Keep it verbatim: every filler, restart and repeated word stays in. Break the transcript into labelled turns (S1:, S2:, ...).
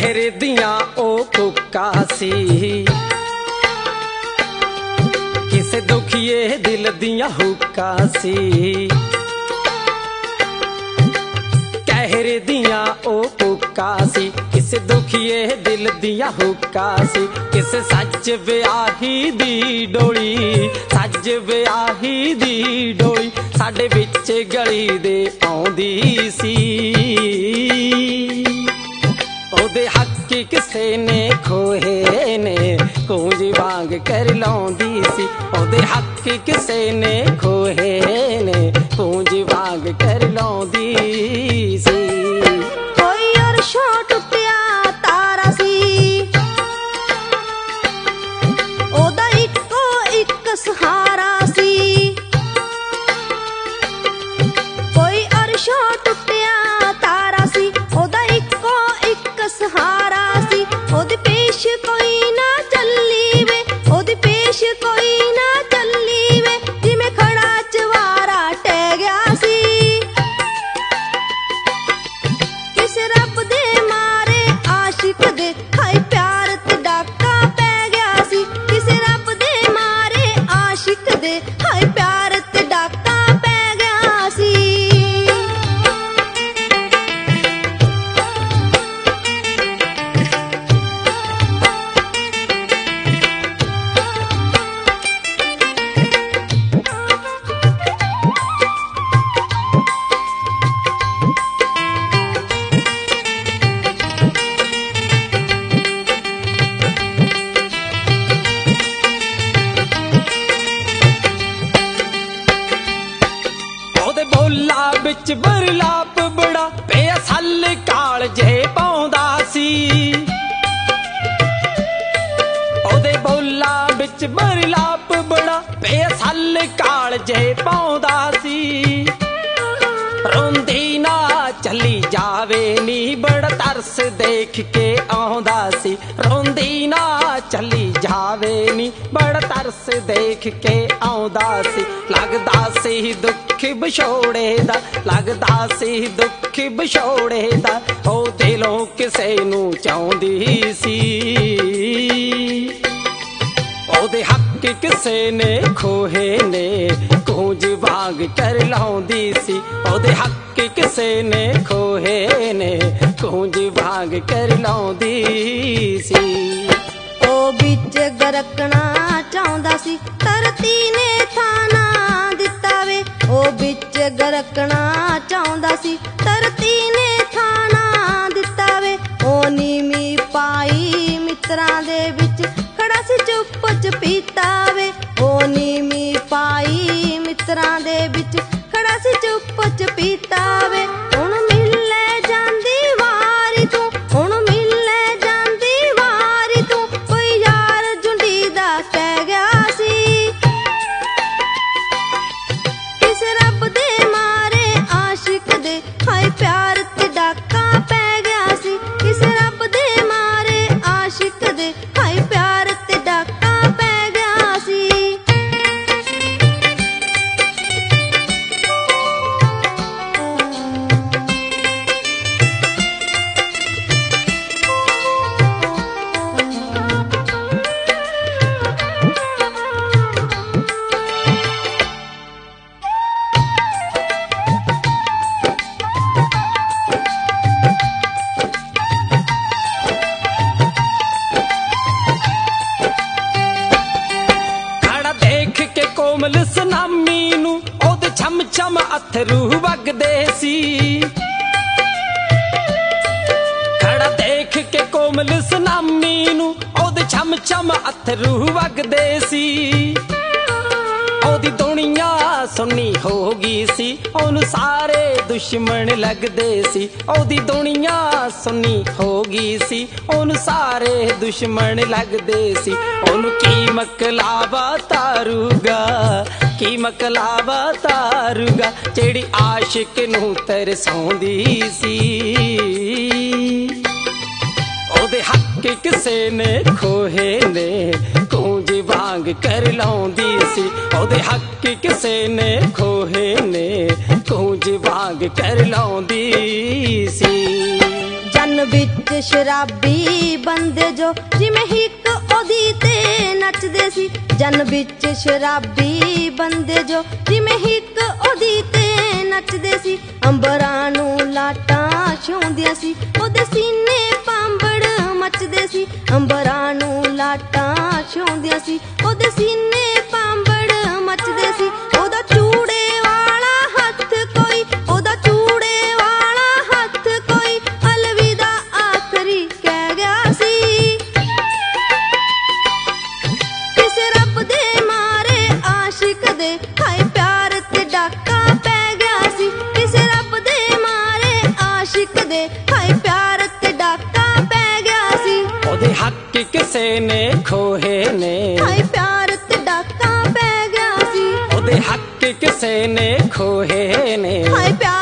S1: कहरे दियां ओ कुक्का सी किसे दुखिए दिल दियां हुक्का सी कहरे दियां ओ कुक्का सी किसे दुखिए दिल दियां हुक्का सी किसे सच विआही दी डोली सच विआही दी डोली साडे विच गली दे आउंदी सी ओदे हक किसे ने खोहे ने कूंज वांग कर लौंदी सी ओदे हक किसे ने खोहे ने कूंज वांग कर लौंदी सी
S2: कोई अरशों टुटिया तारा सी ओदा इको इक सहारा सी कोई अरशों टुटिया तारा सी ओदा इको इक सहारा सी ओदे पेश कोई ना चली वे ओदे पेश कोई ना चली वे जिमें खड़ा चवारा टह गया सी किस रब दे मारे आशिक दे हाय प्यार ते डाका पै गया सी किस रब दे मारे आशिक दे हाय प्यार ते डाका पै गया सी
S1: बिच बरलाप बड़ा बेअसल काल जे पाउंदा सी ओदे बोला बिच बरलाप बड़ा बेअसल काल जे पाउंदा सी रोंदी ना चली जावे नी बड़ा तरस देख के आउंदा सी रोंदी ना चली जावे नी बड़ा तरस देख के आउंदा सी लगदा सी दुख बिछोड़े दा लगदा सी दुख बिछोड़े दा ओ दिलों किसे नू चाहुंदी सी ओदे हक किसे ने खोहे ने कूंज वांग कर लौंदी सी ओदे हक किसे ने खोहे ने कूंज वांग कर लौंदी सी
S2: ओ बिच गरकना चाहुंदा सी धरती ने थाना दिता वे ओ बिच गरकना चाहुंदा सी धरती ने थाना दिता वे ओ नीमी पाई मित्रां दे विच खड़ा सी चुप चपीता वे ओ नीमी पाई मित्रां दे विच खड़ा सी चुप चपीता वे हुण मिले जांदी वारी तू हुण मिले जांदी वारी तू कोई यार जुंडी दा कह गया सी किस रब दे मारे आशिक दे हाय प्यार ते डाका पै गया सी किस रब दे मारे आशिक दे हाय प्यार ते डाका पै गया सी
S1: कोमल सनामी नू ओदे छम छम अथरू वगदे सी खड़ा देख के कोमल सनामी नू ओदे छम छम अथरू वगदे सी ओदी दुनिया सुनी हो गई सी ओनू सारे दुश्मन लगदे सी ओदी दुनिया सुनी हो गई सी ओनू सारे दुश्मन लगदे सी ओनू की मकलावा तारूगा की मकलावा तारूगा जेड़ी आशिक नू तरसाउंदी सी ओदे हक किसे ने खोहे ने कूंज वांग कर लौंदी सी ओदे हक किसे ने खोहे ने कूंज वांग कर लौंदी सी।
S2: जन ਜਨ ਵਿੱਚ ਸ਼ਰਾਬੀ ਬੰਦੇ ਜੋ ਜਿਵੇਂ ਹਿੱਕ ਉਹਦੀ ਤੇ ਨੱਚਦੇ ਸੀ। ਜਨ ਵਿੱਚ ਸ਼ਰਾਬੀ ਬੰਦੇ ਜੋ ਜਿਵੇਂ ਹਿੱਕ ਉਹਦੀ ਤੇ ਨੱਚਦੇ ਸੀ। ਅੰਬਰਾਂ ਨੂੰ ਲਾਟਾਂ ਛੂੰਹਦੀਆਂ ਸੀ, ਉਹਦੇ ਸੀਨੇ ਪਾਂਬੜ ਮੱਚਦੇ ਸੀ। ਅੰਬਰਾਂ ਨੂੰ ਲਾਟਾਂ ਛੂੰਹਦੀਆਂ ਸੀ, ਉਹਦੇ ਸੀਨੇ ਪਾਂਬੜ ਮੱਚਦੇ ਸੀ। ਉਹਦਾ ਚੂੜੇ ਵਾਲਾ ਹੱਥ ਕੋਈ, ਉਹਦਾ ਚੂੜੇ ਵਾਲਾ ਹੱਥ ਕੋਈ ਅਲਵਿਦਾ ਆਖਰੀ ਕਹਿ ਗਿਆ ਸੀ। ਕਿਸੇ ਰੱਬ ਦੇ ਮਾਰੇ ਆਸ਼ਿਕ ਦੇ ਹਾਏ ਪਿਆਰ ਤੇ ਡਾਕਾ ਪੈ ਗਿਆ ਸੀ। ਕਿਸੇ ਰੱਬ ਦੇ ਮਾਰੇ ਆਸ਼ਿਕ ਦੇ ਹਾਏ ਪਿਆਰ ਤੇ ਡਾਕਾ ਪੈ ਗਿਆ ਸੀ।
S1: ਉਹਦੇ ਹੱਕ ਕਿਸੇ ਨੇ ਖੋਹੇ ਨੇ,
S2: ਹਾਏ ਪਿਆਰ ਤੇ ਡਾਕਾ ਪੈ ਗਿਆ ਸੀ।
S1: ਉਹਦੇ ਹੱਕ ਕਿਸੇ ਨੇ ਖੋਹੇ ਨੇ,
S2: ਹਾਏ ਪਿਆਰ